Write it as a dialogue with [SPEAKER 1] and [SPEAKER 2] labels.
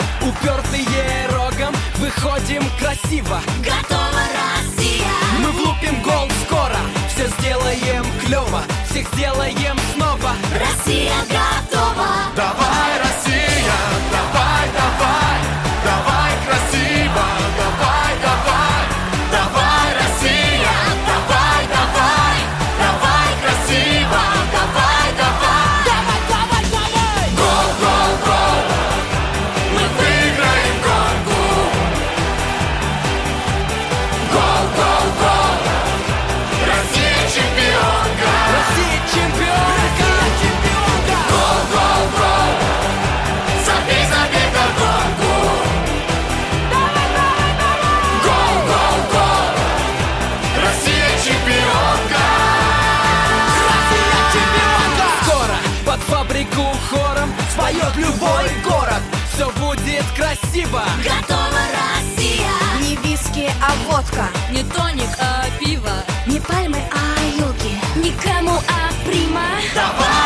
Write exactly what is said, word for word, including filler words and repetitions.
[SPEAKER 1] упертые рогом, выходим красиво.
[SPEAKER 2] Готова Россия!
[SPEAKER 1] Мы влупим гол скоро, все сделаем клево, всех сделаем снова.
[SPEAKER 2] Россия готова!
[SPEAKER 3] Давай, Россия, давай, давай, давай красиво, давай, давай, давай, Россия, давай, давай, давай красиво, давай, давай,
[SPEAKER 1] Давай, давай, давай!
[SPEAKER 3] гол, гол, гол, мы выиграем гонку. Гол, гол, гол, Россия чемпионка.
[SPEAKER 1] Россия чемпионка! Чемпионка!
[SPEAKER 3] Гол, гол, гол, забей, забей вдогонку. Гол, гол, гол, Россия чемпионка.
[SPEAKER 1] Россия чемпионка! Скоро под фабрику хором споет любой город. Все будет красиво.
[SPEAKER 2] Готова Россия!
[SPEAKER 4] Не виски, а водка.
[SPEAKER 2] Не тоник, а пиво.
[SPEAKER 4] Не пальмы, а елки.
[SPEAKER 2] Никому, а прима.
[SPEAKER 3] Давай,